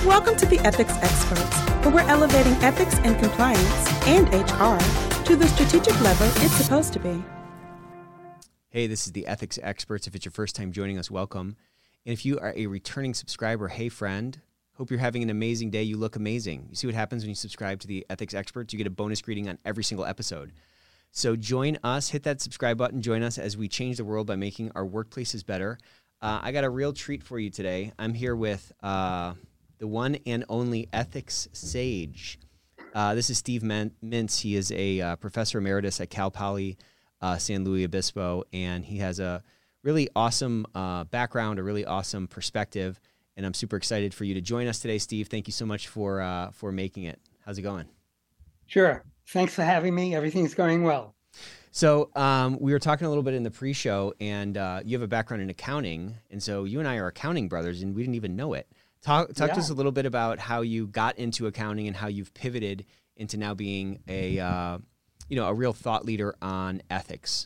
Welcome to the Ethics Experts, where we're elevating ethics and compliance and HR to the strategic level it's supposed to be. Hey, this is the Ethics Experts. If it's your first time joining us, welcome. And if you are a returning subscriber, hey friend, hope you're having an amazing day. You look amazing. You see what happens when you subscribe to the Ethics Experts? You get a bonus greeting on every single episode. So join us, hit that subscribe button, join us as we change the world by making our workplaces better. I got a real treat for you today. I'm here with the one and only ethics sage. This is Steve Mintz. He is a professor emeritus at Cal Poly San Luis Obispo, and he has a really awesome background, a really awesome perspective, and I'm super excited for you to join us today, Steve. Thank you so much for making it. How's it going? Sure. Thanks for having me. Everything's going well. So we were talking a little bit in the pre-show, and you have a background in accounting, and so you and I are accounting brothers, and we didn't even know it. Talk to us a little bit about how you got into accounting and how you've pivoted into now being a real thought leader on ethics.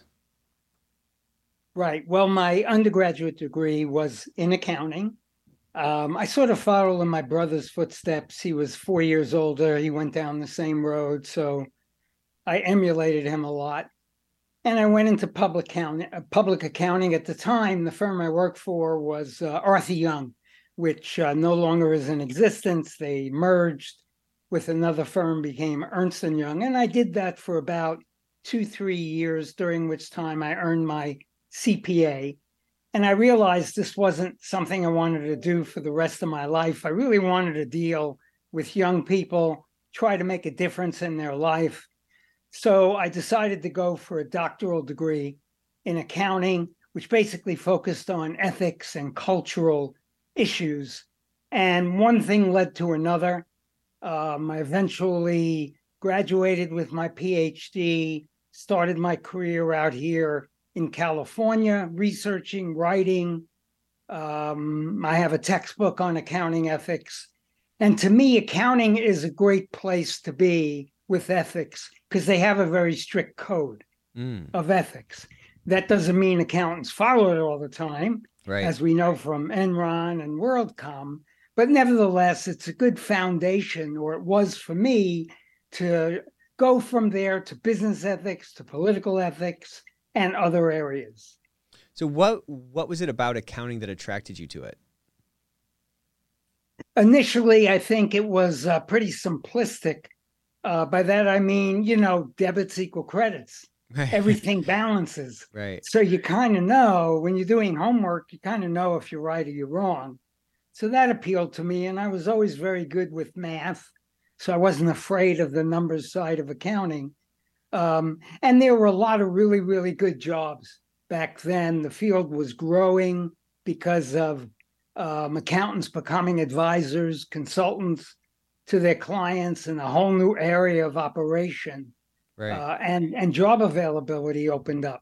Right. Well, my undergraduate degree was in accounting. I sort of followed in my brother's footsteps. He was 4 years older. He went down the same road, so I emulated him a lot. And I went into public accounting. At the time, the firm I worked for was Arthur Young, which no longer is in existence. They merged with another firm, became Ernst & Young. And I did that for about 2-3 years, during which time I earned my CPA. And I realized this wasn't something I wanted to do for the rest of my life. I really wanted to deal with young people, try to make a difference in their life. So I decided to go for a doctoral degree in accounting, which basically focused on ethics and cultural issues. And one thing led to another. I eventually graduated with my PhD, started my career out here in California, researching, writing. I have a textbook on accounting ethics. And to me, accounting is a great place to be with ethics because they have a very strict code of ethics. That doesn't mean accountants follow it all the time, right, as we know from Enron and WorldCom. But nevertheless, it's a good foundation, or it was for me, to go from there to business ethics, to political ethics, and other areas. So what was it about accounting that attracted you to it? Initially, I think it was pretty simplistic. By that, I mean, debits equal credits. Everything balances. Right. So you kind of know when you're doing homework, you kind of know if you're right or you're wrong. So that appealed to me. And I was always very good with math. So I wasn't afraid of the numbers side of accounting. And there were a lot of really, really good jobs back then. The field was growing because of accountants becoming advisors, consultants to their clients in a whole new area of operation. Right. And job availability opened up.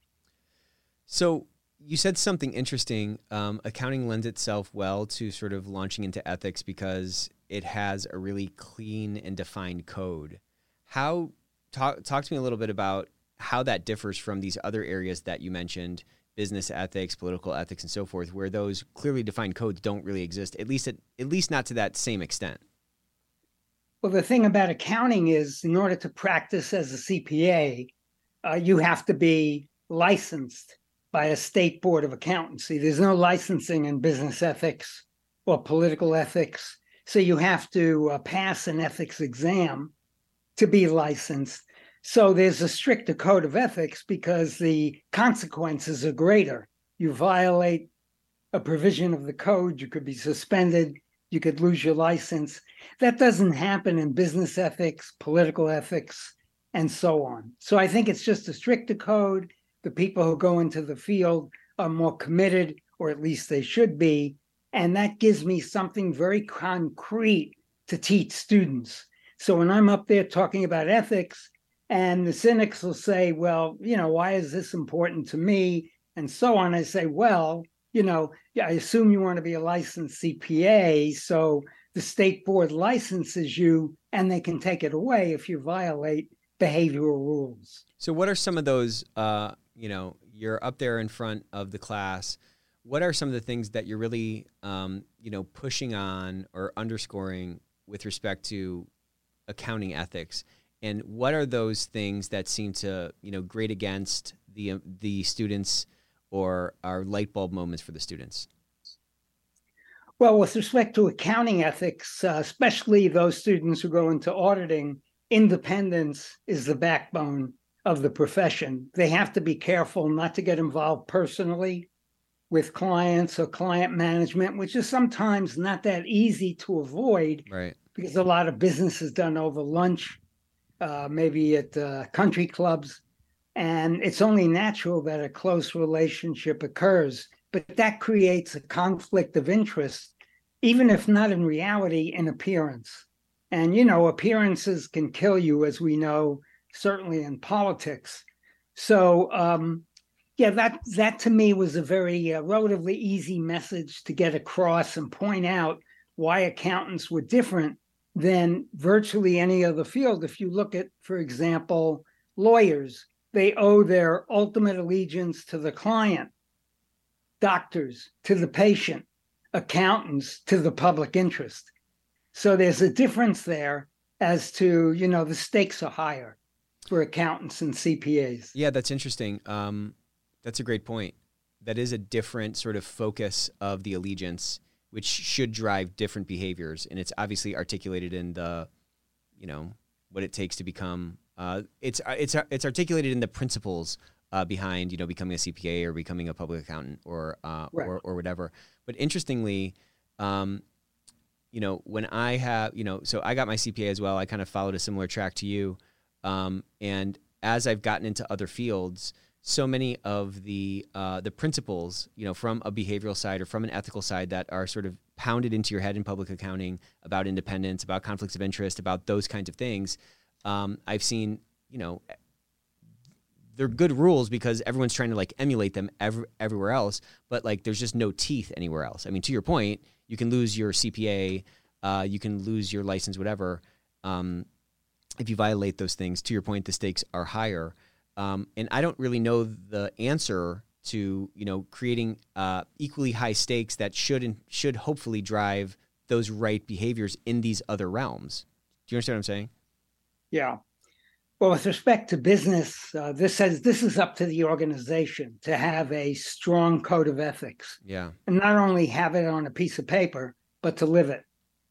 So you said something interesting. Accounting lends itself well to sort of launching into ethics because it has a really clean and defined code. Talk to me a little bit about how that differs from these other areas that you mentioned, business ethics, political ethics, and so forth, where those clearly defined codes don't really exist, at least not to that same extent. Well, the thing about accounting is, in order to practice as a CPA, you have to be licensed by a state board of accountancy. There's no licensing in business ethics or political ethics. So you have to pass an ethics exam to be licensed. So there's a stricter code of ethics because the consequences are greater. You violate a provision of the code, you could be suspended, you could lose your license. That doesn't happen in business ethics, political ethics, and so on. So I think it's just a stricter code. The people who go into the field are more committed, or at least they should be. And that gives me something very concrete to teach students. So when I'm up there talking about ethics, and the cynics will say, well, why is this important to me? And so on. I say, well, I assume you want to be a licensed CPA, so the state board licenses you and they can take it away if you violate behavioral rules. So what are some of those, you're up there in front of the class. what are some of the things that you're really, pushing on or underscoring with respect to accounting ethics? And what are those things that seem to, grate against the students or are light bulb moments for the students? Well, with respect to accounting ethics, especially those students who go into auditing, independence is the backbone of the profession. They have to be careful not to get involved personally with clients or client management, which is sometimes not that easy to avoid, right? Because a lot of business is done over lunch, maybe at country clubs, and it's only natural that a close relationship occurs. But that creates a conflict of interest, even if not in reality, in appearance. And, appearances can kill you, as we know, certainly in politics. So, that to me was a very relatively easy message to get across and point out why accountants were different than virtually any other field. If you look at, for example, lawyers, they owe their ultimate allegiance to the client, doctors to the patient, accountants to the public interest. So there's a difference there as to, the stakes are higher for accountants and CPAs. Yeah, that's interesting. That's a great point. That is a different sort of focus of the allegiance, which should drive different behaviors. And it's obviously articulated in the, what it takes to become, it's articulated in the principles behind, becoming a CPA or becoming a public accountant or whatever. But interestingly, when I have, so I got my CPA as well. I kind of followed a similar track to you. And as I've gotten into other fields, so many of the principles, from a behavioral side or from an ethical side that are sort of pounded into your head in public accounting about independence, about conflicts of interest, about those kinds of things, I've seen, they're good rules because everyone's trying to emulate them everywhere else, but there's just no teeth anywhere else. I mean, to your point, you can lose your CPA, you can lose your license, whatever. If you violate those things, to your point, the stakes are higher. And I don't really know the answer to, creating equally high stakes that should hopefully drive those right behaviors in these other realms. Do you understand what I'm saying? Yeah. Well, with respect to business, this is up to the organization to have a strong code of ethics. Yeah. And not only have it on a piece of paper, but to live it.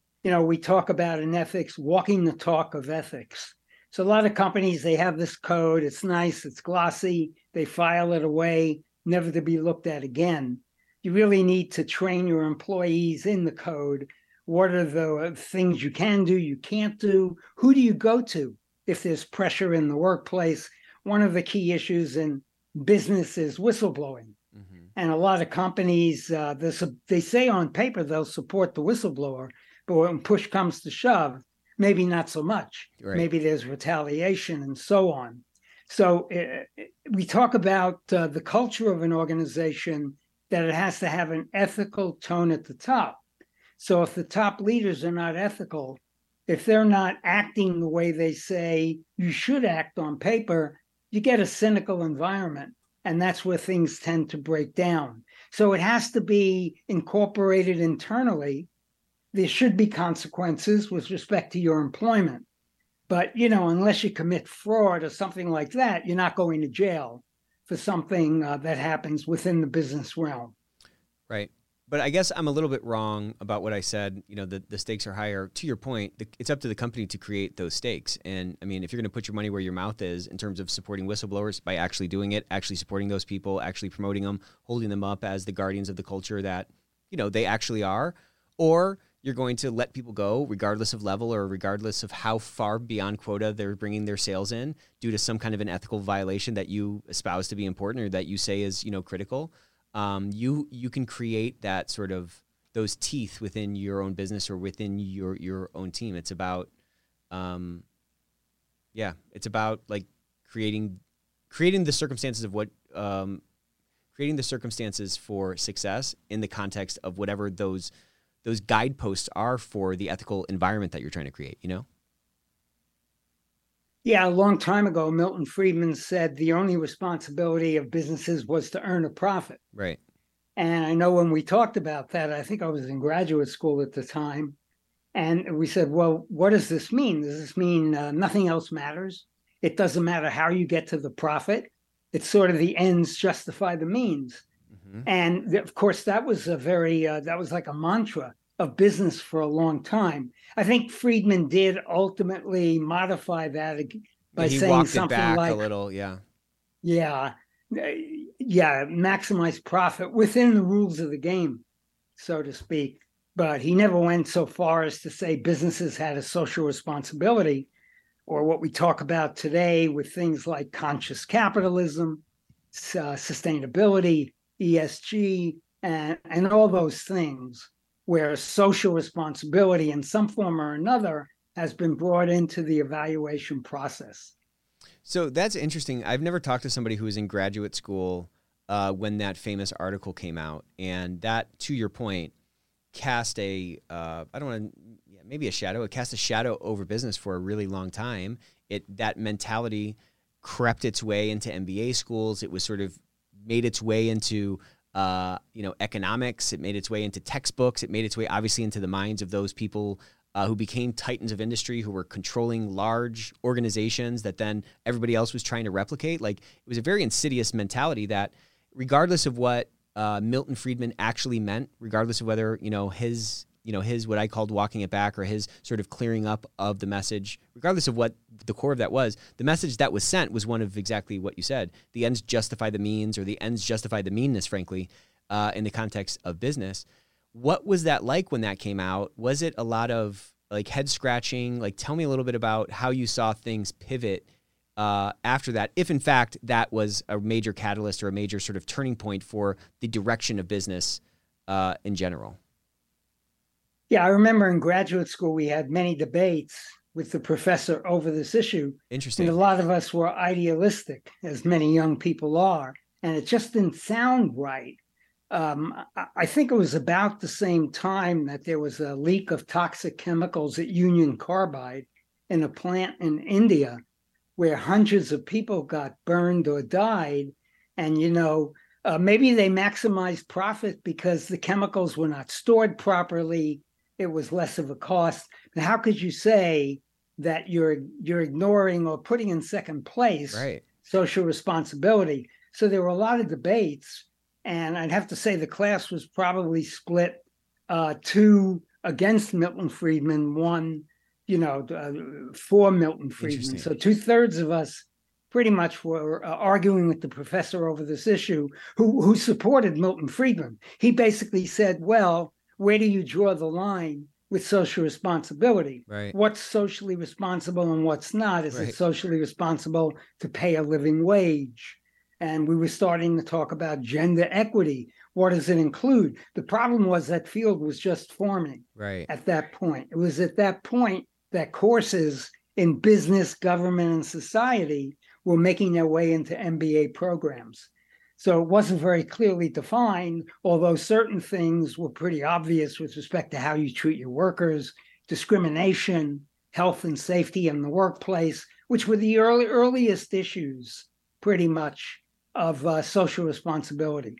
We talk about in ethics, walking the talk of ethics. So a lot of companies, they have this code. It's nice. It's glossy. They file it away, never to be looked at again. You really need to train your employees in the code. What are the things you can do, you can't do? Who do you go to if there's pressure in the workplace? One of the key issues in business is whistleblowing. Mm-hmm. And a lot of companies, they say on paper they'll support the whistleblower, but when push comes to shove, maybe not so much. Right. Maybe there's retaliation and so on. So we talk about the culture of an organization, that it has to have an ethical tone at the top. So if the top leaders are not ethical, if they're not acting the way they say you should act on paper, you get a cynical environment. And that's where things tend to break down. So it has to be incorporated internally. There should be consequences with respect to your employment. But, unless you commit fraud or something like that, you're not going to jail for something that happens within the business realm. Right. But I guess I'm a little bit wrong about what I said. The stakes are higher. To your point, it's up to the company to create those stakes. And I mean, if you're going to put your money where your mouth is in terms of supporting whistleblowers by actually doing it, actually supporting those people, actually promoting them, holding them up as the guardians of the culture that, they actually are, or you're going to let people go regardless of level or regardless of how far beyond quota they're bringing their sales in due to some kind of an ethical violation that you espouse to be important or that you say is, critical. You can create that sort of those teeth within your own business or within your own team. It's about, it's about creating the circumstances of what, creating the circumstances for success in the context of whatever those guideposts are for the ethical environment that you're trying to create, Yeah, a long time ago, Milton Friedman said the only responsibility of businesses was to earn a profit. Right. And I know when we talked about that, I think I was in graduate school at the time. And we said, well, what does this mean? Does this mean nothing else matters? It doesn't matter how you get to the profit. It's sort of the ends justify the means. Mm-hmm. And of course, that was a that was like a mantra of business for a long time. I think Friedman did ultimately modify that by saying something like a little, yeah, maximize profit within the rules of the game, so to speak. But he never went so far as to say businesses had a social responsibility, or what we talk about today with things like conscious capitalism, sustainability, ESG, and all those things, where social responsibility in some form or another has been brought into the evaluation process. So that's interesting. I've never talked to somebody who was in graduate school when that famous article came out. And that, to your point, cast a, maybe a shadow. It cast a shadow over business for a really long time. That mentality crept its way into MBA schools. It was sort of made its way into economics. It made its way into textbooks. It made its way, obviously, into the minds of those people who became titans of industry, who were controlling large organizations that then everybody else was trying to replicate. Like, it was a very insidious mentality that, regardless of what Milton Friedman actually meant, regardless of whether his what I called walking it back, or his sort of clearing up of the message, regardless of what the core of that was, the message that was sent was one of exactly what you said. The ends justify the means, or the ends justify the meanness, frankly, in the context of business. What was that like when that came out? Was it a lot of like head scratching? Like, tell me a little bit about how you saw things pivot after that, if in fact that was a major catalyst or a major sort of turning point for the direction of business in general. Yeah, I remember in graduate school, we had many debates with the professor over this issue. Interesting. And a lot of us were idealistic, as many young people are, and it just didn't sound right. I think it was about the same time that there was a leak of toxic chemicals at Union Carbide in a plant in India, where hundreds of people got burned or died. And, maybe they maximized profit because the chemicals were not stored properly. It was less of a cost. But how could you say that you're ignoring or putting in second place social responsibility? So there were a lot of debates. And I'd have to say the class was probably split 2 against Milton Friedman, 1 for Milton Friedman. So 2/3 of us pretty much were arguing with the professor over this issue, who supported Milton Friedman. He basically said, well, where do you draw the line with social responsibility? Right. What's socially responsible and what's not? Is it socially responsible to pay a living wage? And we were starting to talk about gender equity. What does it include? The problem was that field was just forming at that point. It was at that point that courses in business, government, and society were making their way into MBA programs. So it wasn't very clearly defined, although certain things were pretty obvious with respect to how you treat your workers, discrimination, health and safety in the workplace, which were the earliest issues, pretty much, of social responsibility.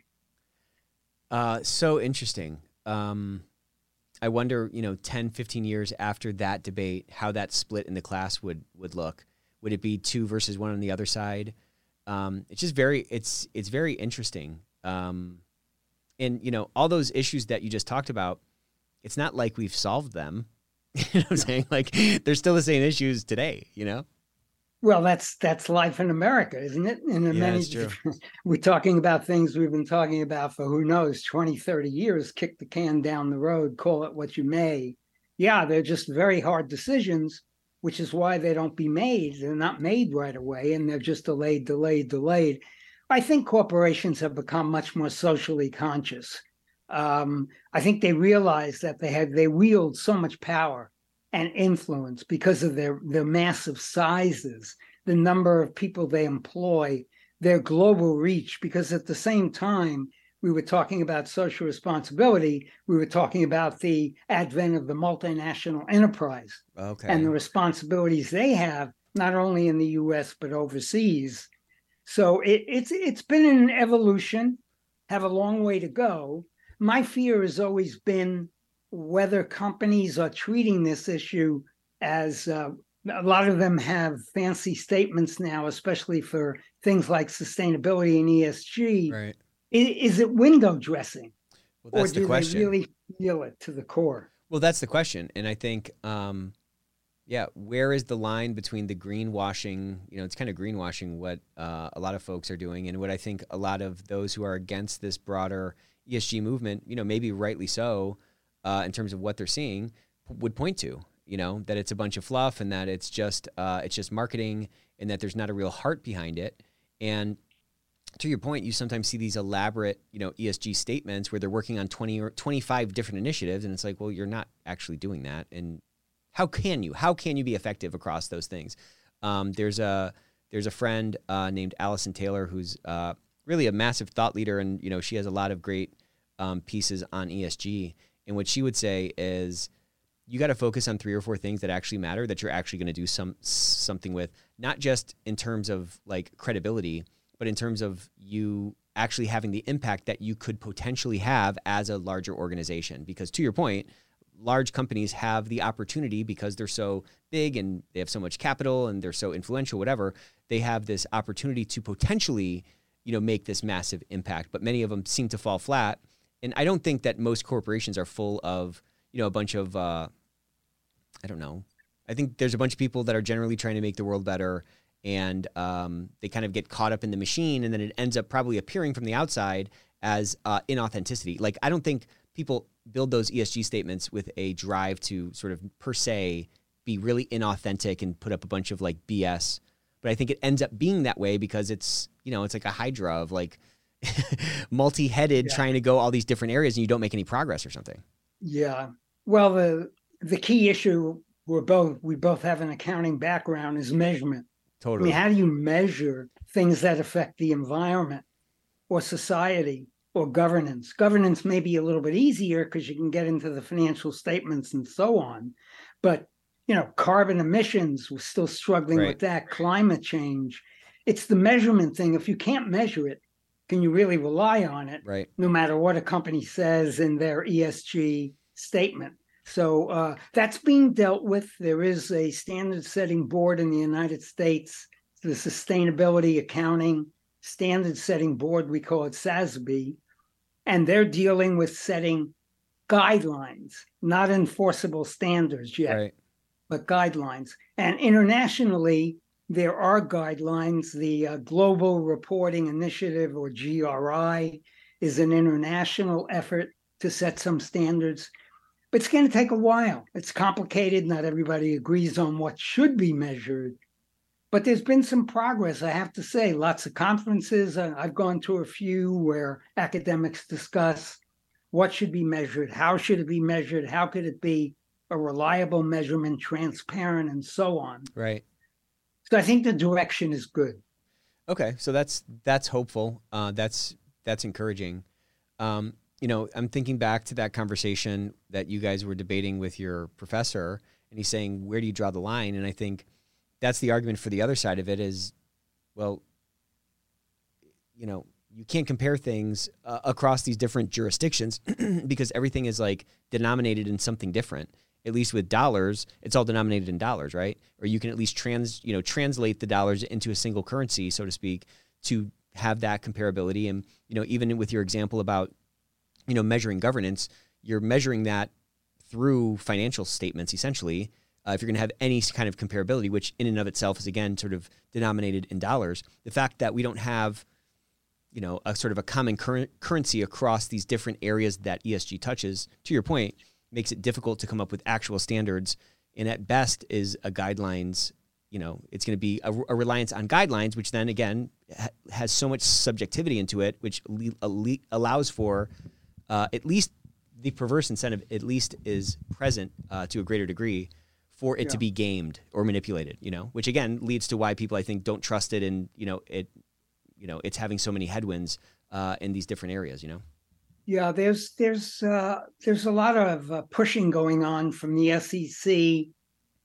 So interesting. I wonder, 10, 15 years after that debate, how that split in the class would look. Would it be 2 versus 1 on the other side? It's just it's very interesting. And, all those issues that you just talked about, it's not like we've solved them. You know what I'm saying? Like, they're still the same issues today, Well, that's life in America, isn't it? We're talking about things we've been talking about for, who knows, 20, 30 years, kick the can down the road, call it what you may. Yeah, they're just very hard decisions, which is why they don't be made. They're not made right away, and they're just delayed. I think corporations have become much more socially conscious. I think they realize that they wield so much power and influence because of their massive sizes, the number of people they employ, their global reach, because at the same time we were talking about social responsibility, we were talking about the advent of the multinational enterprise and the responsibilities they have, not only in the US, but overseas. So it's been an evolution. have a long way to go. My fear has always been whether companies are treating this issue as a lot of them have fancy statements now, especially for things like sustainability and ESG. Right. Is it window dressing? Well, that's the question. They really feel it to the core? Well, that's the question. And I think, where is the line between the greenwashing, it's kind of greenwashing what a lot of folks are doing, and what I think a lot of those who are against this broader ESG movement, maybe rightly so, in terms of what they're seeing, would point to, that it's a bunch of fluff and that it's just marketing and that there's not a real heart behind it. And to your point, you sometimes see these elaborate, ESG statements where they're working on 20 or 25 different initiatives. And it's like, well, you're not actually doing that. And how can you be effective across those things? There's a friend named Allison Taylor, who's really a massive thought leader. And, she has a lot of great pieces on ESG. And what she would say is, you got to focus on 3 or 4 things that actually matter, that you're actually going to do something with, not just in terms of like credibility, but in terms of you actually having the impact that you could potentially have as a larger organization. Because to your point, large companies have the opportunity, because they're so big and they have so much capital and they're so influential, whatever, they have this opportunity to potentially, make this massive impact. But many of them seem to fall flat. And I don't think that most corporations are full of, a bunch of, I don't know. I think there's a bunch of people that are generally trying to make the world better, and they kind of get caught up in the machine, and then it ends up probably appearing from the outside as inauthenticity. Like, I don't think people build those ESG statements with a drive to sort of per se be really inauthentic and put up a bunch of like BS. But I think it ends up being that way because it's, it's like a hydra of like multi-headed trying to go all these different areas, and you don't make any progress or something. Yeah. Well, the key issue we both have an accounting background is measurement. Totally. I mean, how do you measure things that affect the environment or society or governance? Governance may be a little bit easier because you can get into the financial statements and so on. But, carbon emissions, we're still struggling with that. Climate change. It's the measurement thing. If you can't measure it, can you really rely on it? Right. No matter what a company says in their ESG statement. So that's being dealt with. There is a standard setting board in the United States, the Sustainability Accounting Standard Setting Board, we call it SASB, and they're dealing with setting guidelines, not enforceable standards yet, but guidelines. And internationally, there are guidelines. The Global Reporting Initiative, or GRI, is an international effort to set some standards. But it's going to take a while. It's complicated. Not everybody agrees on what should be measured. But there's been some progress, I have to say. Lots of conferences. I've gone to a few where academics discuss what should be measured, how should it be measured, how could it be a reliable measurement, transparent, and so on. Right. So I think the direction is good. Okay, so that's hopeful. That's encouraging. I'm thinking back to that conversation that you guys were debating with your professor, and he's saying, where do you draw the line? And I think that's the argument for the other side of it is, well, you can't compare things across these different jurisdictions because everything is like denominated in something different. At least with dollars, it's all denominated in dollars, right? Or you can at least translate the dollars into a single currency, so to speak, to have that comparability. And, even with your example about, measuring governance, you're measuring that through financial statements, essentially, if you're going to have any kind of comparability, which in and of itself is, again, sort of denominated in dollars. The fact that we don't have, a sort of a common currency across these different areas that ESG touches, to your point, makes it difficult to come up with actual standards. And at best is a guidelines, it's going to be a reliance on guidelines, which then, again, has so much subjectivity into it, which allows for at least the perverse incentive at least is present to a greater degree for it to be gamed or manipulated, which again leads to why people, I think, don't trust it, and it's having so many headwinds in these different areas. Yeah, there's a lot of pushing going on from the SEC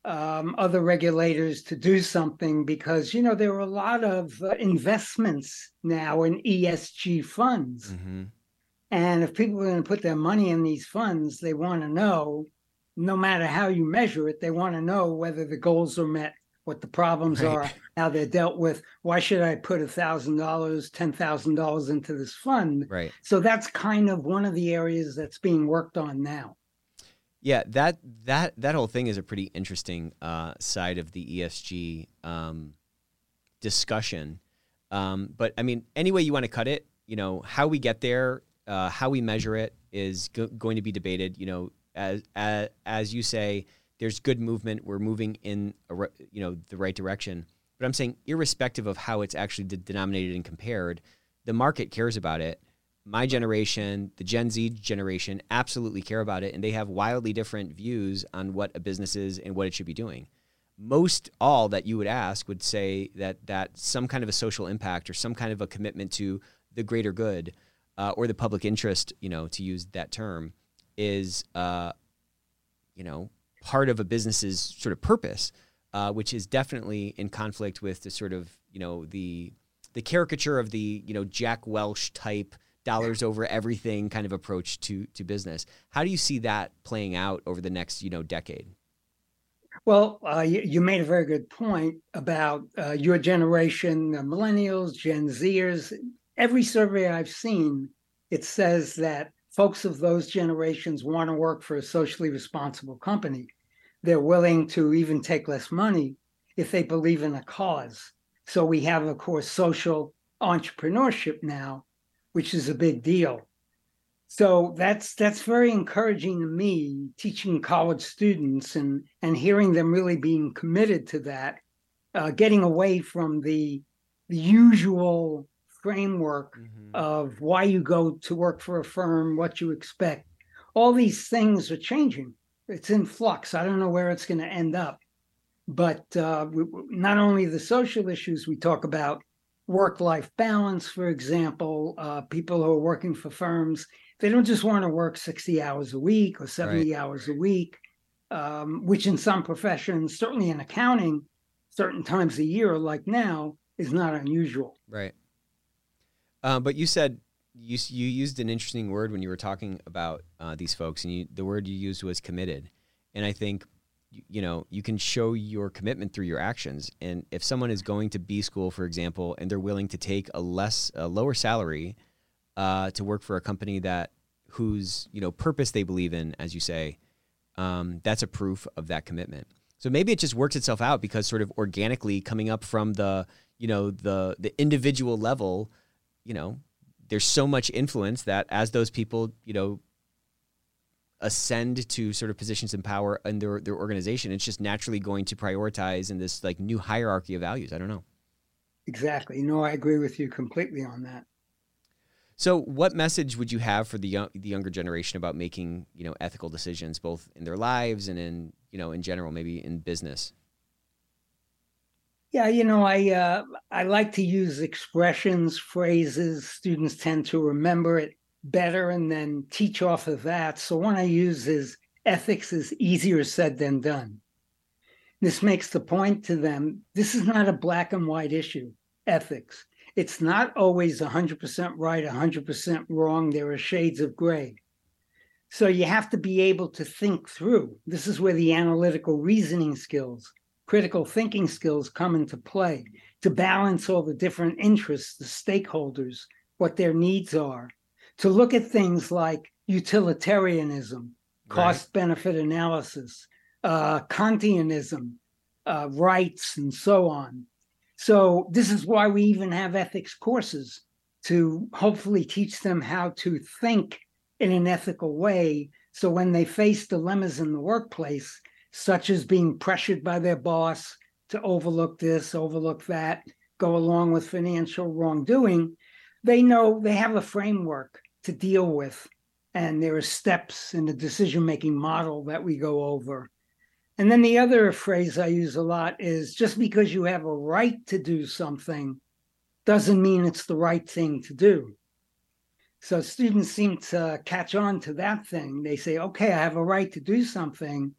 other regulators to do something because, there are a lot of investments now in ESG funds. Mm-hmm. And if people are going to put their money in these funds, they want to know, no matter how you measure it, they want to know whether the goals are met, what the problems are, how they're dealt with. Why should I put $1,000, $10,000 into this fund? Right. So that's kind of one of the areas that's being worked on now. Yeah, that whole thing is a pretty interesting side of the ESG discussion. But I mean, any way you want to cut it, how we get there, how we measure it is going to be debated. As you say, there's good movement. We're moving in the right direction. But I'm saying, irrespective of how it's actually denominated and compared, the market cares about it. My generation, the Gen Z generation, absolutely care about it, and they have wildly different views on what a business is and what it should be doing. Most all that you would ask would say that some kind of a social impact or some kind of a commitment to the greater good or the public interest, to use that term, is part of a business's sort of purpose, which is definitely in conflict with the sort of the caricature of the Jack Welch type dollars over everything kind of approach to business. How do you see that playing out over the next decade? Well, you made a very good point about your generation, the millennials, Gen Zers. Every survey I've seen, it says that folks of those generations want to work for a socially responsible company. They're willing to even take less money if they believe in a cause. So we have, of course, social entrepreneurship now, which is a big deal. So that's very encouraging to me, teaching college students and hearing them really being committed to that, getting away from the usual framework of why you go to work for a firm, what you expect. All these things are changing. It's in flux. I don't know where it's going to end up. But not only the social issues we talk about, work-life balance, for example, people who are working for firms, they don't just want to work 60 hours a week or 70 hours a week, which in some professions, certainly in accounting, certain times a year, like now, is not unusual. Right. But you said you used an interesting word when you were talking about these folks, and the word you used was committed. And I think you can show your commitment through your actions. And if someone is going to B school, for example, and they're willing to take a lower salary to work for a company whose purpose they believe in, as you say, that's a proof of that commitment. So maybe it just works itself out because sort of organically coming up from the individual level, there's so much influence that as those people, ascend to sort of positions in power in their organization, it's just naturally going to prioritize in this like new hierarchy of values. I don't know. Exactly. No, I agree with you completely on that. So what message would you have for the younger generation about making, ethical decisions, both in their lives and in, in general, maybe in business? Yeah, I like to use expressions, phrases. Students tend to remember it better and then teach off of that. So one I use is ethics is easier said than done. This makes the point to them. This is not a black and white issue, ethics. It's not always 100% right, 100% wrong. There are shades of gray. So you have to be able to think through. This is where the analytical reasoning skills, critical thinking skills come into play to balance all the different interests, the stakeholders, what their needs are, to look at things like utilitarianism, cost-benefit analysis, Kantianism, rights, and so on. So this is why we even have ethics courses to hopefully teach them how to think in an ethical way. So when they face dilemmas in the workplace, such as being pressured by their boss to overlook this, overlook that, go along with financial wrongdoing, they know they have a framework to deal with. And there are steps in the decision-making model that we go over. And then the other phrase I use a lot is just because you have a right to do something doesn't mean it's the right thing to do. So students seem to catch on to that thing. They say, okay, I have a right to do something,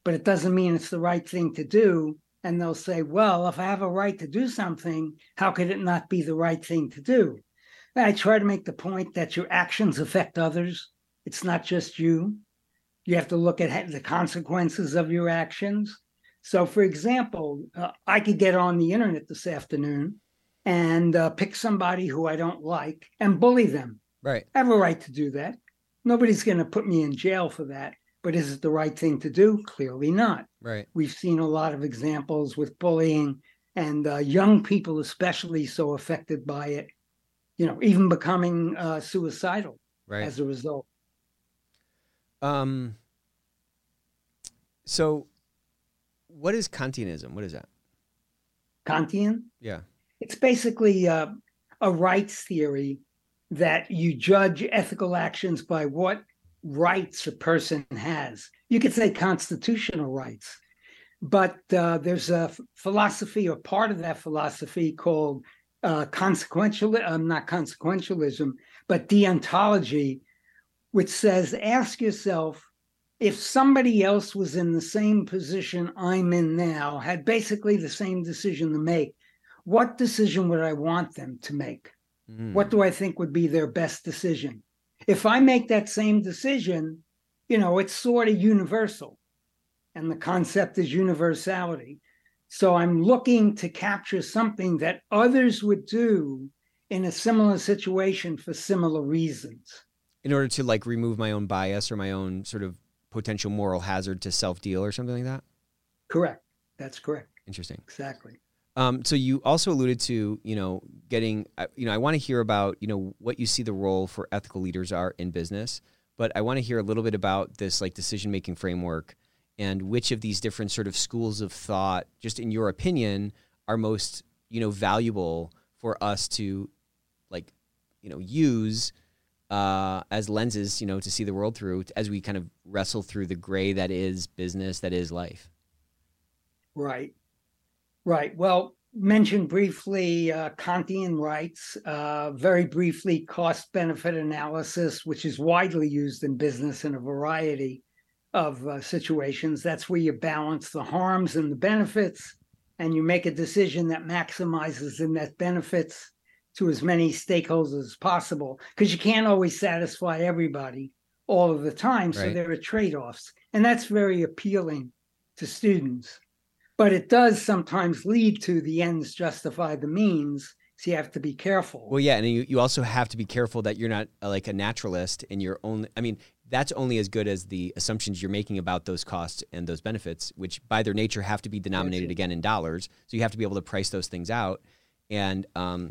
but it doesn't mean it's the right thing to do. And they'll say, well, if I have a right to do something, how could it not be the right thing to do? And I try to make the point that your actions affect others. It's not just you. You have to look at the consequences of your actions. So, for example, I could get on the internet this afternoon and pick somebody who I don't like and bully them. Right. I have a right to do that. Nobody's going to put me in jail for that. But is it the right thing to do? Clearly not. Right. We've seen a lot of examples with bullying, and young people especially so affected by it, even becoming suicidal as a result. So what is Kantianism? What is that? Kantian? Yeah. It's basically a rights theory that you judge ethical actions by what rights a person has. You could say constitutional rights, but there's a philosophy or part of that philosophy called not consequentialism, but deontology, which says, ask yourself, if somebody else was in the same position I'm in now, had basically the same decision to make, what decision would I want them to make? What do I think would be their best decision? If I make that same decision, it's sort of universal. And the concept is universality. So I'm looking to capture something that others would do in a similar situation for similar reasons. In order to remove my own bias or my own sort of potential moral hazard to self-deal or something like that? Correct. That's correct. Interesting. Exactly. So you also alluded to, getting, I want to hear about, what you see the role for ethical leaders are in business, but I want to hear a little bit about this decision-making framework and which of these different sort of schools of thought, just in your opinion, are most, valuable for us to use as lenses, to see the world through as we kind of wrestle through the gray that is business, that is life. Right. Right. Well, mentioned briefly Kantian rights, very briefly cost-benefit analysis, which is widely used in business in a variety of situations. That's where you balance the harms and the benefits, and you make a decision that maximizes the net benefits to as many stakeholders as possible, because you can't always satisfy everybody all of the time. So there are trade-offs, and that's very appealing to students. But it does sometimes lead to the ends justify the means, so you have to be careful. Well, yeah, and you also have to be careful that you're not a naturalist and you're only, that's only as good as the assumptions you're making about those costs and those benefits, which by their nature have to be denominated again in dollars. So you have to be able to price those things out. And,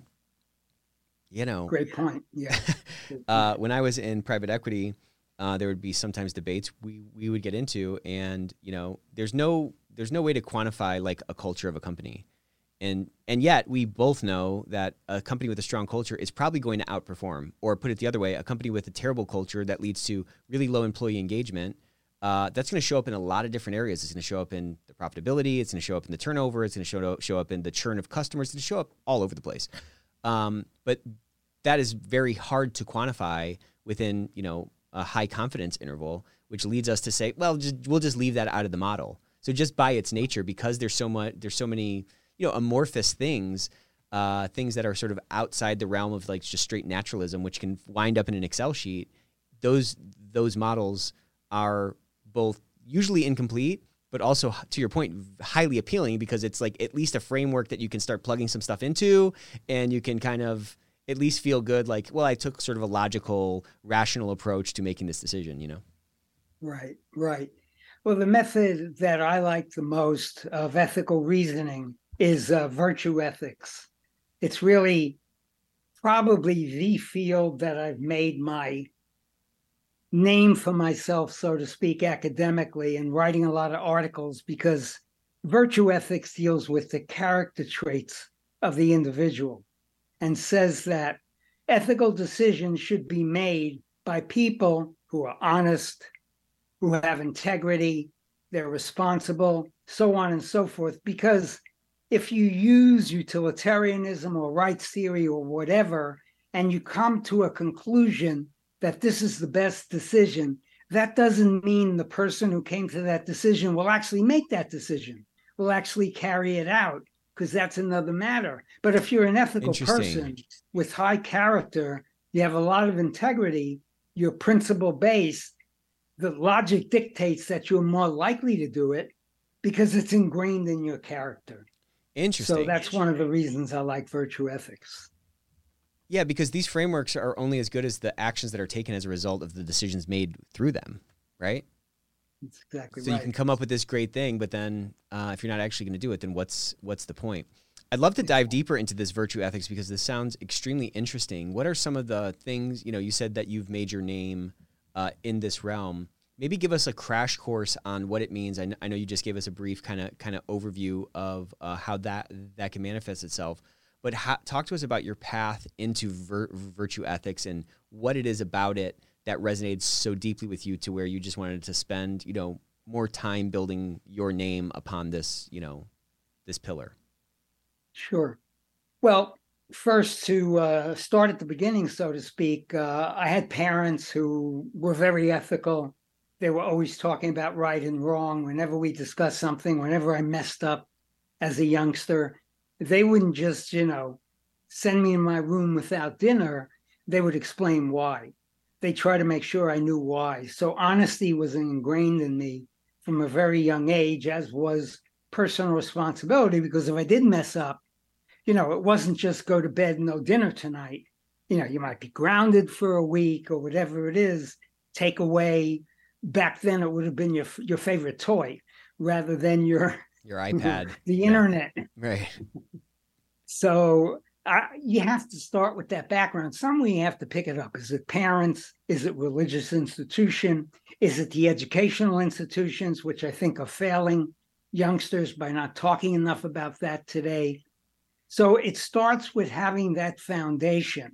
Great point. Yeah. When I was in private equity, there would be sometimes debates we would get into, and, there's no way to quantify a culture of a company. And yet we both know that a company with a strong culture is probably going to outperform, or put it the other way, a company with a terrible culture that leads to really low employee engagement, that's going to show up in a lot of different areas. It's going to show up in the profitability. It's going to show up in the turnover. It's going to show up in the churn of customers. It's going to show up all over the place. But that is very hard to quantify within, a high confidence interval, which leads us to say, well, we'll just leave that out of the model. So just by its nature, because there's so many, amorphous things, things that are sort of outside the realm of just straight naturalism, which can wind up in an Excel sheet, those models are both usually incomplete, but also, to your point, highly appealing, because it's at least a framework that you can start plugging some stuff into, and you can kind of at least feel good, I took sort of a logical, rational approach to making this decision, Right. Well, the method that I like the most of ethical reasoning is virtue ethics. It's really probably the field that I've made my name for myself, so to speak, academically, and writing a lot of articles, because virtue ethics deals with the character traits of the individual and says that ethical decisions should be made by people who are honest, who have integrity, they're responsible, so on and so forth. Because if you use utilitarianism or rights theory or whatever, and you come to a conclusion that this is the best decision, that doesn't mean the person who came to that decision will actually make that decision, will actually carry it out, because that's another matter. But if you're an ethical person with high character, you have a lot of integrity, you're principle-based, the logic dictates that you're more likely to do it because it's ingrained in your character. Interesting. So that's one of the reasons I like virtue ethics. Yeah, because these frameworks are only as good as the actions that are taken as a result of the decisions made through them, right? That's exactly so right. You can come up with this great thing, but then if you're not actually going to do it, then what's the point? I'd love to dive deeper into this virtue ethics because this sounds extremely interesting. What are some of the things, you said that you've made your name in this realm. Maybe give us a crash course on what it means. I know you just gave us a brief kind of overview of how that can manifest itself, but talk to us about your path into virtue ethics and what it is about it that resonated so deeply with you to where you just wanted to spend, more time building your name upon this, this pillar. Sure. Well, first to start at the beginning, so to speak, I had parents who were very ethical. They were always talking about right and wrong. Whenever we discussed something, whenever I messed up as a youngster, they wouldn't just, send me in my room without dinner. They would explain why. They try to make sure I knew why. So honesty was ingrained in me from a very young age, as was personal responsibility, because if I did mess up, it wasn't just go to bed, no dinner tonight. You might be grounded for a week or whatever it is, take away. Back then, it would have been your favorite toy rather than your iPad, the internet. Right. So you have to start with that background. Somewhere you have to pick it up. Is it parents? Is it religious institution? Is it the educational institutions, which I think are failing youngsters by not talking enough about that today? So it starts with having that foundation.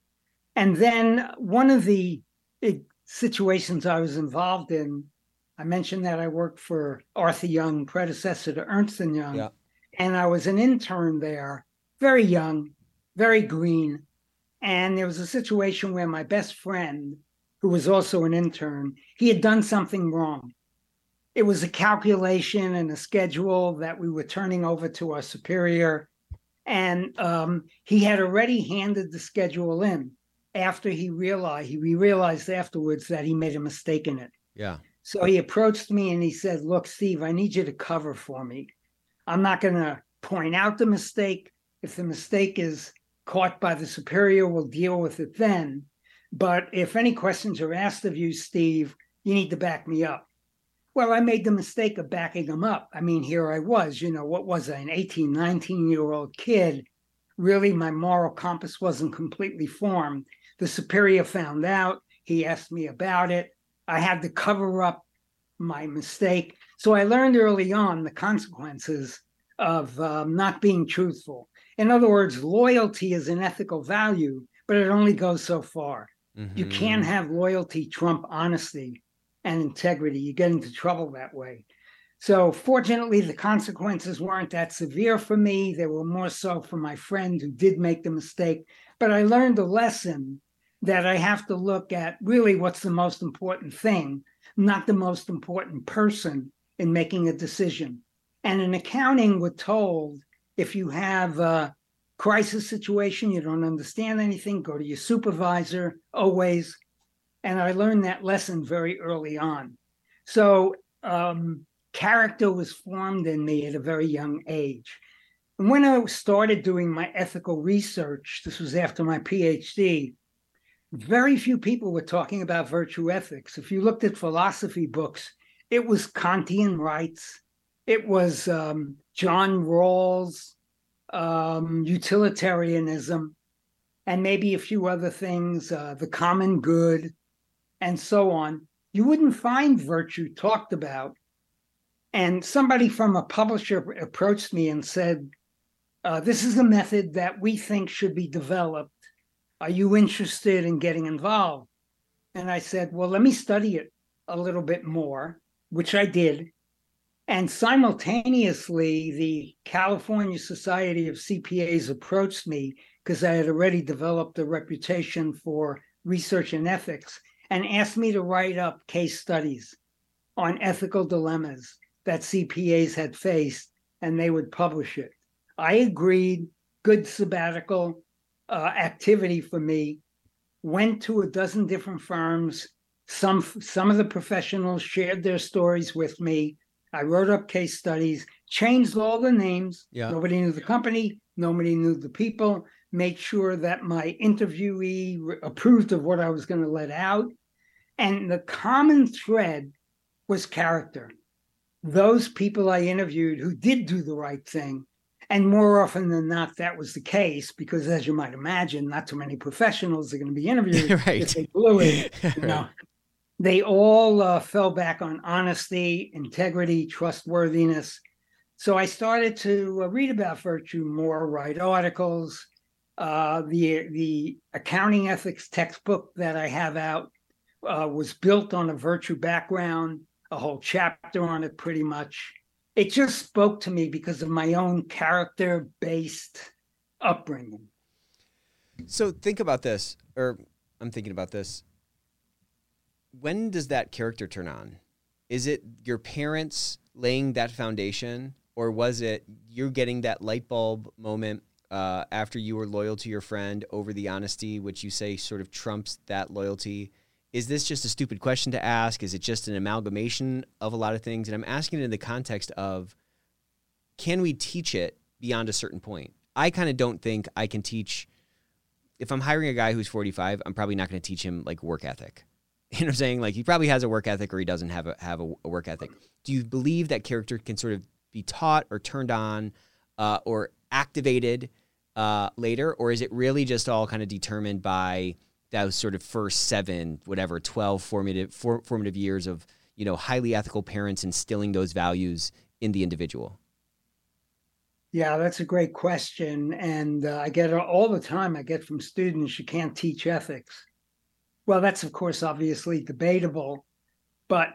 And then one of the situations I was involved in, I mentioned that I worked for Arthur Young, predecessor to Ernst & Young. Yeah. And I was an intern there, very young, very green. And there was a situation where my best friend, who was also an intern, he had done something wrong. It was a calculation and a schedule that we were turning over to our superior. And he had already handed the schedule in after he realized afterwards that he made a mistake in it. Yeah. So he approached me and he said, "Look, Steve, I need you to cover for me. I'm not going to point out the mistake. If the mistake is caught by the superior, we'll deal with it then. But if any questions are asked of you, Steve, you need to back me up." Well, I made the mistake of backing him up. I mean, here I was, what was I, an 18, 19-year-old kid? Really, my moral compass wasn't completely formed. The superior found out. He asked me about it. I had to cover up my mistake. So I learned early on the consequences of not being truthful. In other words, loyalty is an ethical value, but it only goes so far. Mm-hmm. You can't have loyalty trump honesty and integrity. You get into trouble that way. So fortunately, the consequences weren't that severe for me. They were more so for my friend who did make the mistake. But I learned a lesson that I have to look at really what's the most important thing, not the most important person in making a decision. And in accounting, we're told if you have a crisis situation, you don't understand anything, go to your supervisor always. And I learned that lesson very early on. So character was formed in me at a very young age. And when I started doing my ethical research, this was after my PhD, very few people were talking about virtue ethics. If you looked at philosophy books, it was Kantian rights. It was John Rawls, utilitarianism, and maybe a few other things, the common good, and so on. You wouldn't find virtue talked about. And somebody from a publisher approached me and said, this is a method that we think should be developed. Are you interested in getting involved? And I said, well, let me study it a little bit more, which I did. And simultaneously, the California Society of CPAs approached me because I had already developed a reputation for research and ethics. and asked me to write up case studies on ethical dilemmas that CPAs had faced, and they would publish it. I agreed, good sabbatical activity for me, went to a dozen different firms. Some of the professionals shared their stories with me. I wrote up case studies, changed all the names. Yeah. Nobody knew the company, nobody knew the people, made sure that my interviewee approved of what I was going to let out. And the common thread was character. Those people I interviewed who did do the right thing, and more often than not, that was the case, because as you might imagine, not too many professionals are going to be interviewed Right. if they blew it. You know, they all fell back on honesty, integrity, trustworthiness. So I started to read about virtue more, write articles. The accounting ethics textbook that I have out was built on a virtue background, a whole chapter on it pretty much. It just spoke to me because of my own character-based upbringing. So think about this, or I'm thinking about this. When does that character turn on? Is it your parents laying that foundation, or was it you getting that light bulb moment after you were loyal to your friend over the honesty, which you say sort of trumps that loyalty? Is this just a stupid question to ask? Is it just an amalgamation of a lot of things? And I'm asking it in the context of, can we teach it beyond a certain point? I kind of don't think I can teach. If I'm hiring a guy who's 45, I'm probably not going to teach him like work ethic. You know what I'm saying? Like, he probably has a work ethic, or he doesn't have a work ethic. Do you believe that character can sort of be taught or turned on or activated later? Or is it really just all kind of determined by those sort of first 12 formative years of, you know, highly ethical parents instilling those values in the individual? Yeah, that's a great question. And I get it all the time. I get from students, you can't teach ethics. Well, that's, of course, obviously debatable. But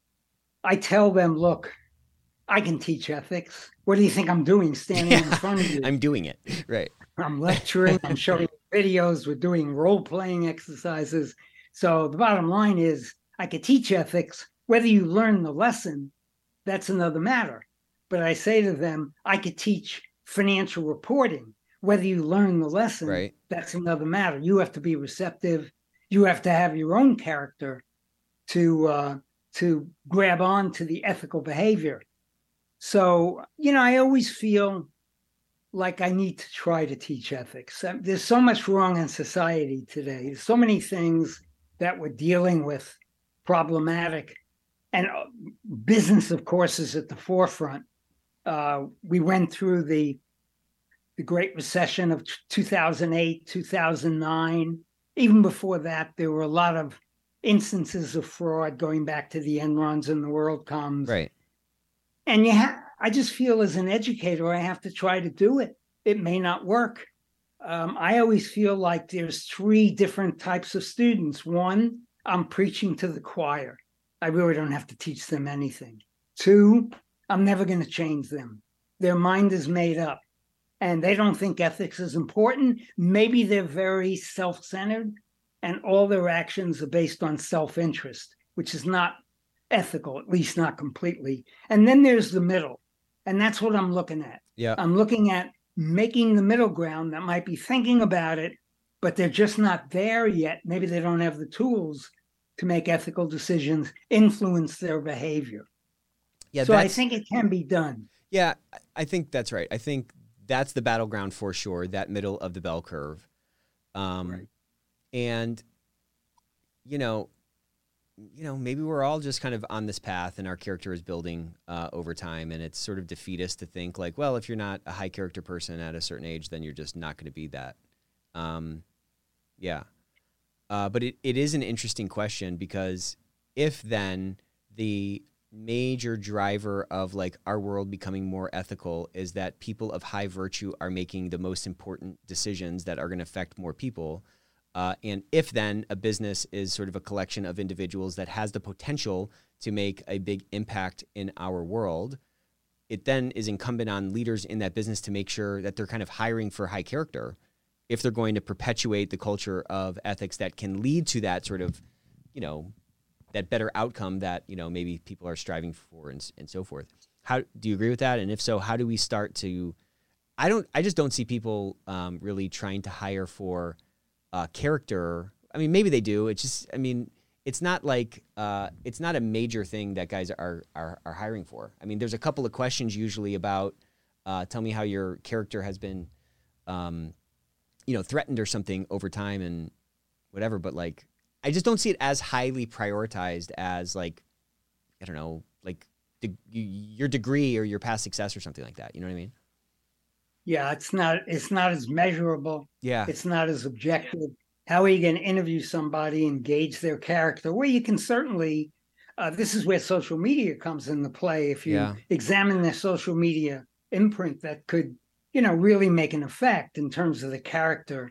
I tell them, look, I can teach ethics. What do you think I'm doing standing in front of you? I'm doing it. Right. I'm lecturing, I'm showing videos, we're doing role-playing exercises. So the bottom line is, I could teach ethics. Whether you learn the lesson, that's another matter. But I say to them, I could teach financial reporting. Whether you learn the lesson, right, that's another matter. You have to be receptive. You have to have your own character to grab on to the ethical behavior. So, you know, I always feel like I need to try to teach ethics. There's so much wrong in society today. There's so many things that we're dealing with problematic. And business, of course, is at the forefront. We went through the Great Recession of 2008, 2009. Even before that, there were a lot of instances of fraud going back to the Enrons and the WorldComs. Right. And I just feel as an educator, I have to try to do it. It may not work. I always feel like there's three different types of students. One, I'm preaching to the choir. I really don't have to teach them anything. Two, I'm never going to change them. Their mind is made up and they don't think ethics is important. Maybe they're very self-centered and all their actions are based on self-interest, which is not ethical, at least not completely. And then there's the middle. And that's what I'm looking at. Yeah. I'm looking at making the middle ground that might be thinking about it, but they're just not there yet. Maybe they don't have the tools to make ethical decisions, influence their behavior. Yeah. So I think it can be done. Yeah, I think that's right. I think that's the battleground for sure, that middle of the bell curve. Right. And, you know, maybe we're all just kind of on this path and our character is building over time. And it's sort of defeatist to think like, well, if you're not a high character person at a certain age, then you're just not going to be that. Yeah. But it is an interesting question, because if then the major driver of like our world becoming more ethical is that people of high virtue are making the most important decisions that are going to affect more people, and if then a business is sort of a collection of individuals that has the potential to make a big impact in our world, it then is incumbent on leaders in that business to make sure that they're kind of hiring for high character if they're going to perpetuate the culture of ethics that can lead to that sort of, that better outcome that, maybe people are striving for and so forth. How do you agree with that? And if so, how do we start to, I just don't see people really trying to hire for character. I mean, maybe they do. It's just, it's not like, it's not a major thing that guys are hiring for. I mean, there's a couple of questions usually about, tell me how your character has been, threatened or something over time and whatever. But like, I just don't see it as highly prioritized as like, I don't know, like your degree or your past success or something like that. You know what I mean? Yeah, it's not as measurable. Yeah. It's not as objective. How are you going to interview somebody, engage their character? Well, you can certainly, this is where social media comes into play. If you examine their social media imprint, that could, really make an effect in terms of the character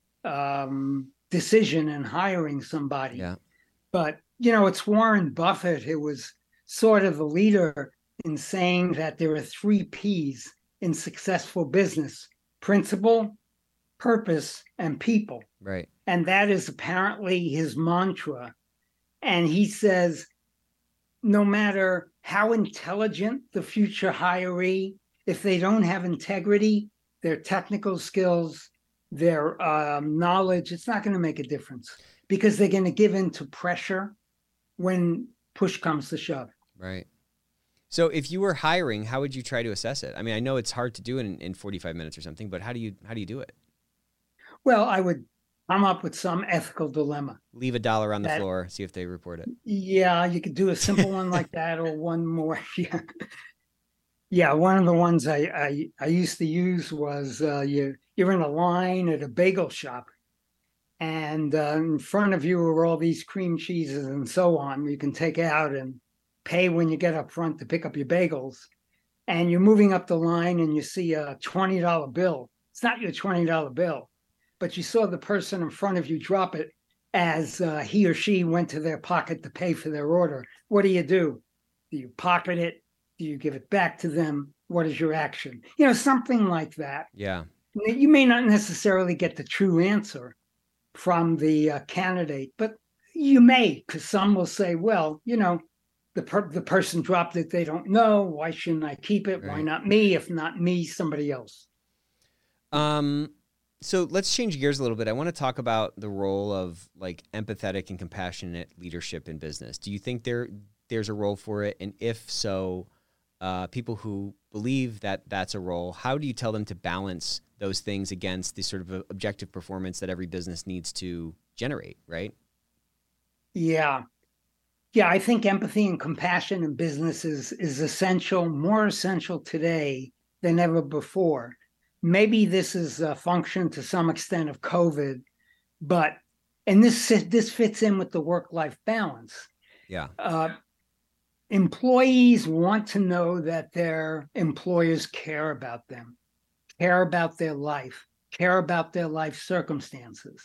decision in hiring somebody. Yeah. But, it's Warren Buffett who was sort of the leader in saying that there are 3 Ps in successful business: principle, purpose, and people. Right. And that is apparently his mantra. And he says, no matter how intelligent the future hiree, if they don't have integrity, their technical skills, their knowledge, it's not going to make a difference because they're going to give in to pressure when push comes to shove. Right. So if you were hiring, how would you try to assess it? I mean, I know it's hard to do it in 45 minutes or something, but how do you do it? Well, I would come up with some ethical dilemma. Leave $1 on the floor, see if they report it. Yeah, you could do a simple one like that or one more. Yeah. Yeah, one of the ones I used to use was you're in a line at a bagel shop, and in front of you are all these cream cheeses and so on. You can take out and pay when you get up front to pick up your bagels. And you're moving up the line and you see a $20 bill. It's not your $20 bill, but you saw the person in front of you drop it as he or she went to their pocket to pay for their order. What do? Do you pocket it? Do you give it back to them? What is your action? Something like that. Yeah. You may not necessarily get the true answer from the candidate, but you may, because some will say, well, the person dropped it. They don't know. Why shouldn't I keep it? Right. Why not me? If not me, somebody else. So let's change gears a little bit. I want to talk about the role of like empathetic and compassionate leadership in business. Do you think there's a role for it? And if so, people who believe that that's a role, how do you tell them to balance those things against the sort of objective performance that every business needs to generate, right? Yeah. Yeah, I think empathy and compassion in businesses is essential, more essential today than ever before. Maybe this is a function to some extent of COVID, and this fits in with the work-life balance. Yeah. Employees want to know that their employers care about them, care about their life, care about their life circumstances.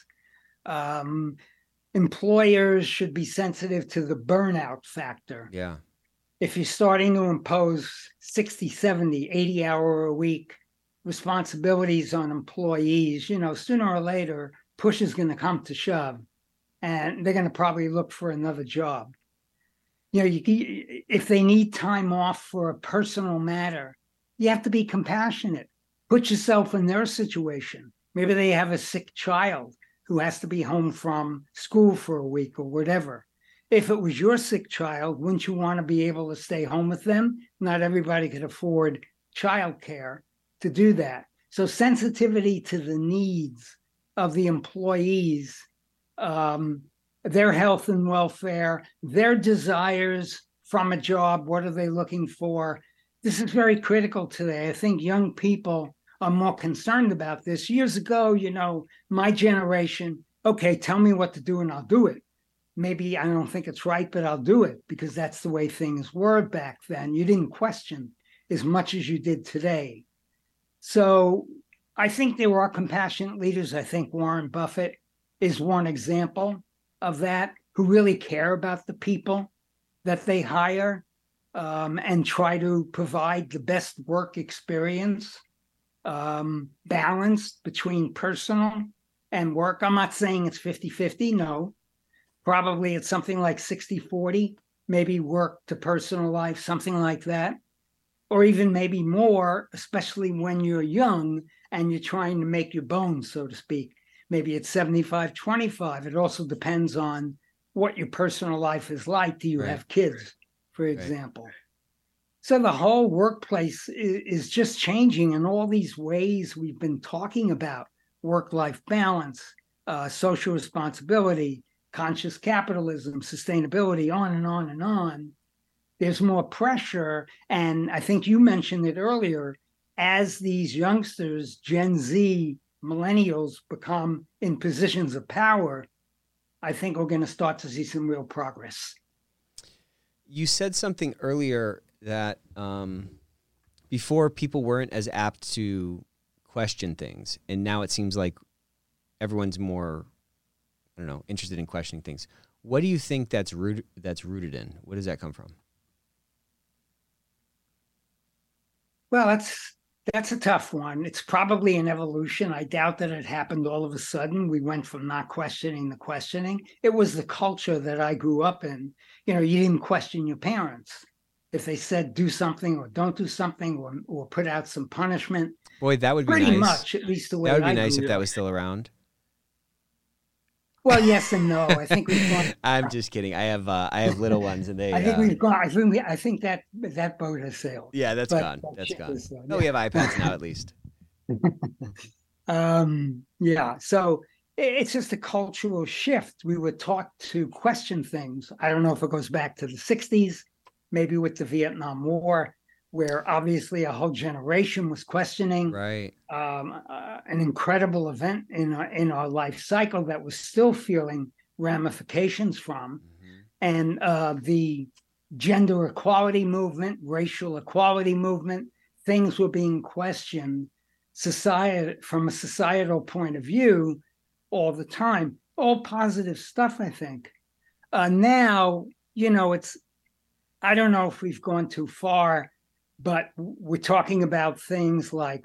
Employers should be sensitive to the burnout factor. Yeah. If you're starting to impose 60, 70, 80-hour-a-week responsibilities on employees, sooner or later, push is going to come to shove, and they're going to probably look for another job. If they need time off for a personal matter, you have to be compassionate. Put yourself in their situation. Maybe they have a sick child who has to be home from school for a week or whatever. If it was your sick child, wouldn't you want to be able to stay home with them? Not everybody could afford childcare to do that. So sensitivity to the needs of the employees, their health and welfare, their desires from a job, what are they looking for? This is very critical today. I think young people are more concerned about this. Years ago, my generation, okay, tell me what to do and I'll do it. Maybe I don't think it's right, but I'll do it because that's the way things were back then. You didn't question as much as you did today. So I think there are compassionate leaders. I think Warren Buffett is one example of that, who really care about the people that they hire and try to provide the best work experience, balanced between personal and work. I'm not saying it's 50-50, no, Probably it's something like 60-40, maybe work to personal life, something like that. Or even maybe more, especially when you're young and you're trying to make your bones, so to speak. Maybe it's 75-25. It also depends on what your personal life is like. Do you have kids, for example? Right. So the whole workplace is just changing in all these ways we've been talking about: work-life balance, social responsibility, conscious capitalism, sustainability, on and on and on. There's more pressure. And I think you mentioned it earlier, as these youngsters, Gen Z, millennials, become in positions of power, I think we're going to start to see some real progress. You said something earlier that before people weren't as apt to question things, and now it seems like everyone's more, I don't know, interested in questioning things. What do you think that's rooted in? What does that come from? Well, that's a tough one. It's probably an evolution. I doubt that it happened all of a sudden. We went from not questioning to questioning. It was the culture that I grew up in. You know, you didn't question your parents. If they said do something or don't do something, or put out some punishment. Boy, that would be pretty nice. Much, at least the way that would be nice if that was still around. Well, yes and no. I think we've gone. I'm just kidding. I have little ones, and they. I think we've gone. I think that boat has sailed. Yeah, that's gone. That's gone. Oh, we have iPads now, at least. Yeah. So it's just a cultural shift. We were taught to question things. I don't know if it goes back to the 60s, maybe with the Vietnam War, where obviously a whole generation was questioning. Right. An incredible event in our life cycle that was still feeling ramifications from. Mm-hmm. And the gender equality movement, racial equality movement, things were being questioned from a societal point of view all the time. All positive stuff, I think. Now, you know, I don't know if we've gone too far, but we're talking about things like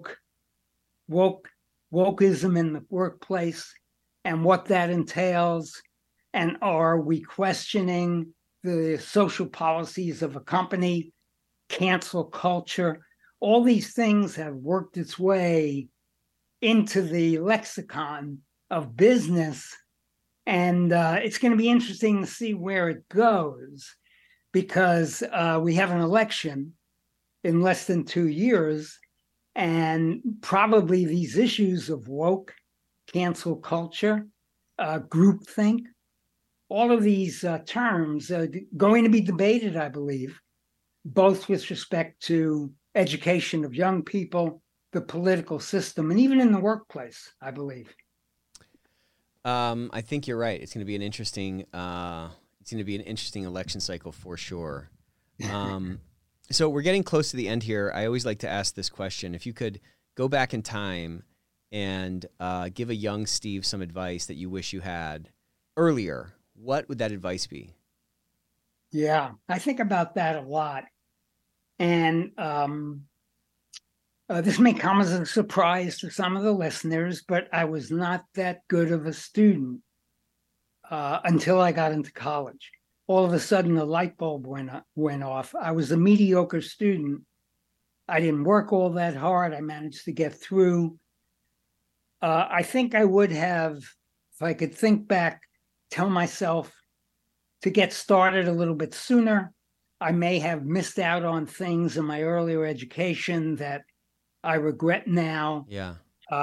wokeism in the workplace and what that entails. And are we questioning the social policies of a company, cancel culture? All these things have worked its way into the lexicon of business. And it's going to be interesting to see where it goes, because we have an election in less than 2 years, and probably these issues of woke, cancel culture, groupthink, all of these terms are going to be debated, I believe, both with respect to education of young people, the political system, and even in the workplace, I believe. I think you're right. It's going to be an interesting. It's going to be an interesting election cycle for sure. So we're getting close to the end here. I always like to ask this question: if you could go back in time and give a young Steve some advice that you wish you had earlier, what would that advice be? Yeah, I think about that a lot. And this may come as a surprise to some of the listeners, but I was not that good of a student until I got into college. All of a sudden, a light bulb went off. I was a mediocre student. I didn't work all that hard. I managed to get through. I think I would have, if I could think back, tell myself to get started a little bit sooner. I may have missed out on things in my earlier education that I regret now. Yeah.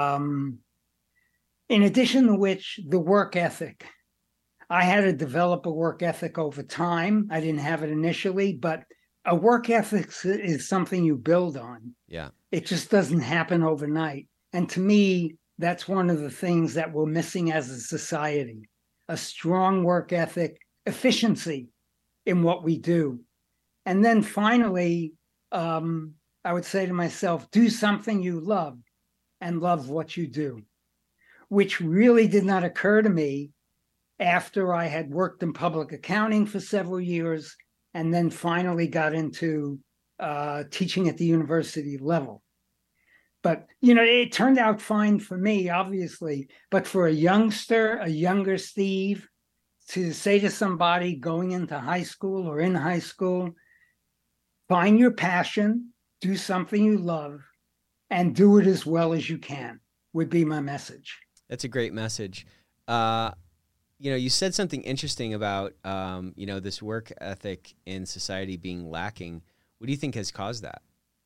In addition to which, the work ethic. I had to develop a work ethic over time. I didn't have it initially, but a work ethic is something you build on. Yeah. It just doesn't happen overnight. And to me, that's one of the things that we're missing as a society: a strong work ethic, efficiency in what we do. And then finally, I would say to myself, do something you love and love what you do, which really did not occur to me after I had worked in public accounting for several years and then finally got into teaching at the university level. But, you know, it turned out fine for me, obviously. But for a younger Steve, to say to somebody going into high school or in high school, find your passion, do something you love, and do it as well as you can, would be my message. That's a great message. You said something interesting about, this work ethic in society being lacking. What do you think has caused that?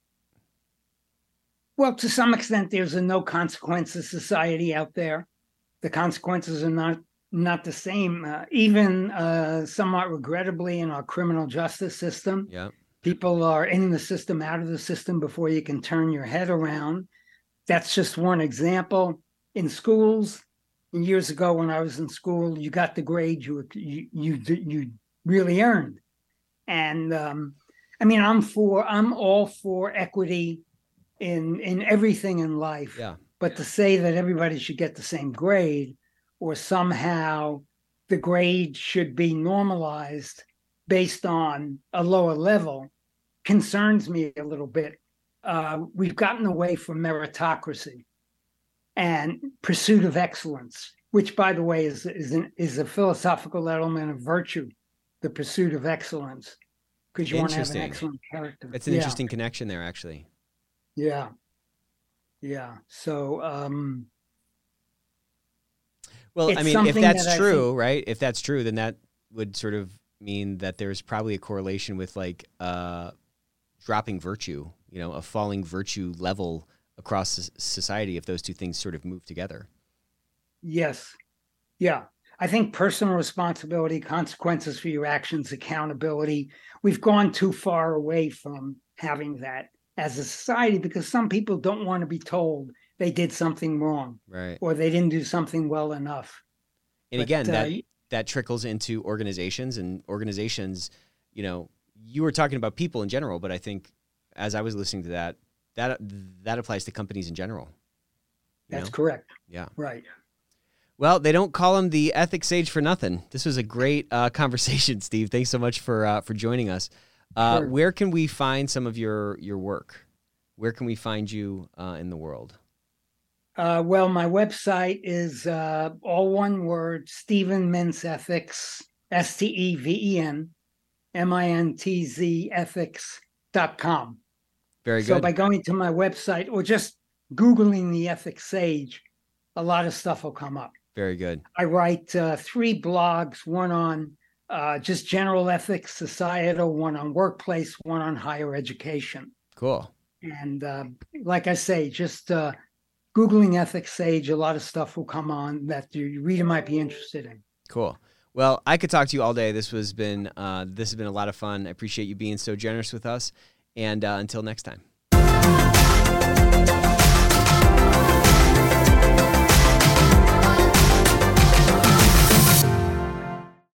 Well, to some extent, there's a no consequences society out there. The consequences are not the same. Even somewhat regrettably in our criminal justice system, people are in the system, out of the system before you can turn your head around. That's just one example. In schools, years ago when I was in school, you got the grade you really earned. And I'm all for equity in everything in life. Yeah. But to say that everybody should get the same grade, or somehow the grade should be normalized based on a lower level, concerns me a little bit. We've gotten away from meritocracy and pursuit of excellence, which, by the way, is a philosophical element of virtue, the pursuit of excellence, because you want to have an excellent character. That's an interesting connection there, actually. Yeah. So, well, I mean, if that's true, right? If that's true, then that would sort of mean that there's probably a correlation with like dropping virtue, a falling virtue level across society if those two things sort of move together. Yes. Yeah. I think personal responsibility, consequences for your actions, accountability, we've gone too far away from having that as a society, because some people don't want to be told they did something wrong, right, or they didn't do something well enough. And again, that trickles into organizations, and organizations, you were talking about people in general, but I think as I was listening to that applies to companies in general. That's correct. Yeah. Right. Well, they don't call him the ethics sage for nothing. This was a great conversation, Steve. Thanks so much for joining us. Sure. Where can we find some of your work? Where can we find you in the world? Well, my website is all one word, Steven Mintz Ethics, STEVEN MINTZ ethics.com. Very good. So by going to my website or just Googling the ethics sage, a lot of stuff will come up. Very good. I write 3 blogs, one on just general ethics, societal, one on workplace, one on higher education. Cool. And like I say, just Googling ethics sage, a lot of stuff will come on that your reader might be interested in. Cool. Well, I could talk to you all day. This has been a lot of fun. I appreciate you being so generous with us. And until next time.